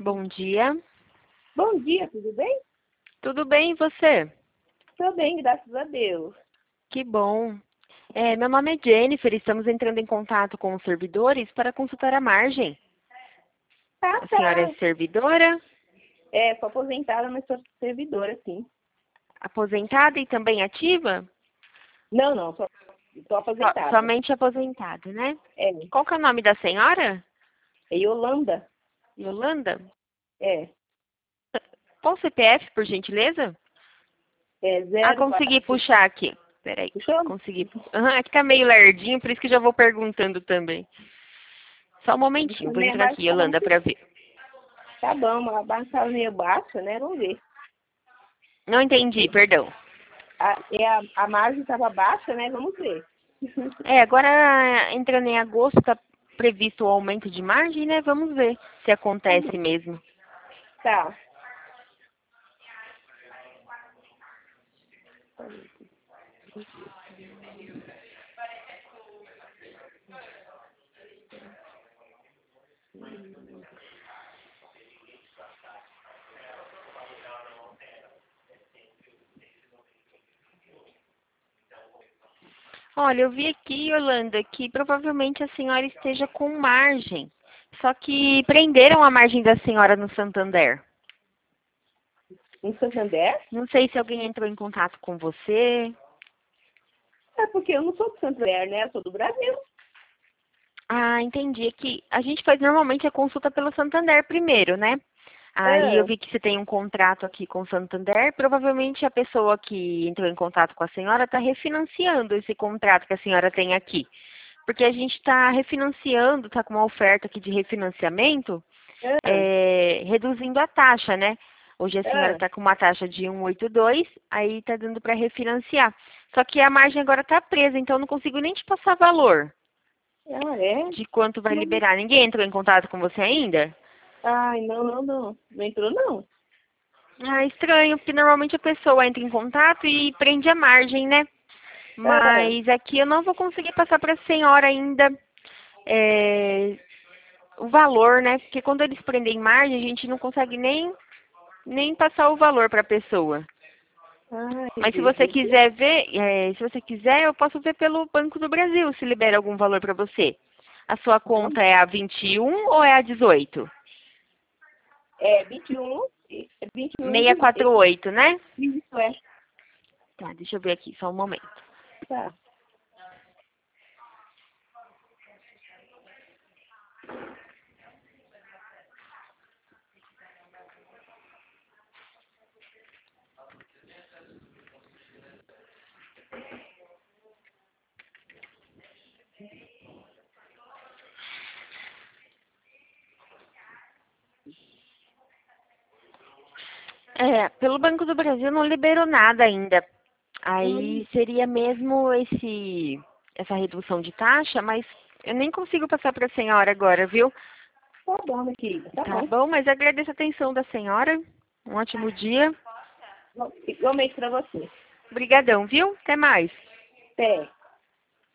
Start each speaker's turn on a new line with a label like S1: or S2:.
S1: Bom dia.
S2: Bom dia, tudo bem?
S1: Tudo bem, e você?
S2: Tô bem, graças a Deus.
S1: Que bom. Meu nome é Jennifer, estamos entrando em contato com os servidores para consultar a margem.
S2: Ah,
S1: A senhora é
S2: tá.
S1: servidora,
S2: Sou aposentada, mas sou servidora, sim.
S1: aposentada e também ativa?
S2: Não, tô aposentada.
S1: Somente aposentada, né?
S2: É,
S1: Qual que é o nome da senhora?
S2: é Yolanda?
S1: Yolanda?
S2: É,
S1: Qual o CPF, por gentileza?
S2: é
S1: Consegui
S2: 04.
S1: puxar aqui. Peraí,
S2: Puxou?
S1: consegui. Aqui tá meio lardinho, por isso que já vou perguntando também. Só um momentinho, vou
S2: Minha
S1: entrar aqui,
S2: margem tava
S1: Yolanda,
S2: muito...
S1: para ver.
S2: Tá bom, a base tava meio baixa, né? Vamos ver.
S1: Não entendi, perdão.
S2: A margem tava baixa, né? Vamos ver.
S1: Agora entrando em agosto, está previsto o aumento de margem, né? Vamos ver se acontece mesmo.
S2: Tá.
S1: Olha, eu vi aqui, Yolanda, que provavelmente a senhora esteja com margem. Só que prenderam a margem da senhora no Santander.
S2: Em Santander?
S1: Não sei se alguém entrou em contato com você.
S2: É porque eu não sou do Santander, né? Eu sou do Brasil.
S1: Ah, entendi. É que a gente faz normalmente a consulta pelo Santander primeiro, né? Aí eu
S2: Ah,
S1: vi que você tem um contrato aqui com o Santander. Provavelmente a pessoa que entrou em contato com a senhora está refinanciando esse contrato que a senhora tem aqui. Porque a gente está refinanciando, está com uma oferta aqui de refinanciamento,
S2: ah,
S1: reduzindo a taxa, né? Hoje a senhora
S2: ah.
S1: está com uma taxa de 1,82, aí está dando para refinanciar. Só que a margem agora está presa, então eu não consigo nem te passar valor
S2: Ah, é?
S1: de quanto vai
S2: Não.
S1: liberar. Ninguém entrou em contato com você ainda?
S2: Ai, não. Não entrou, não.
S1: Ah, estranho, porque normalmente a pessoa entra em contato e prende a margem, né?
S2: Ah,
S1: Mas aqui eu não vou conseguir passar para a senhora ainda o valor, né? Porque quando eles prendem margem, a gente não consegue nem passar o valor para a pessoa.
S2: ai,
S1: Mas se
S2: Deus.
S1: você quiser ver, se você quiser, eu posso ver pelo Banco do Brasil se libera algum valor para você. A sua conta é a 21 ou é a 18?
S2: É 21, é 21 e 18.
S1: 648, né?
S2: Isso é.
S1: Tá, deixa eu ver aqui, só um momento.
S2: Tá.
S1: Pelo Banco do Brasil não liberou nada ainda.
S2: Hum,
S1: Aí seria mesmo essa redução de taxa, mas eu nem consigo passar para a senhora agora, viu?
S2: tá bom, minha querida. Tá
S1: Tá
S2: bom.
S1: bom, mas agradeço a atenção da senhora. Um ótimo dia.
S2: Igualmente pra você.
S1: Obrigadão, viu? Até mais.
S2: Até.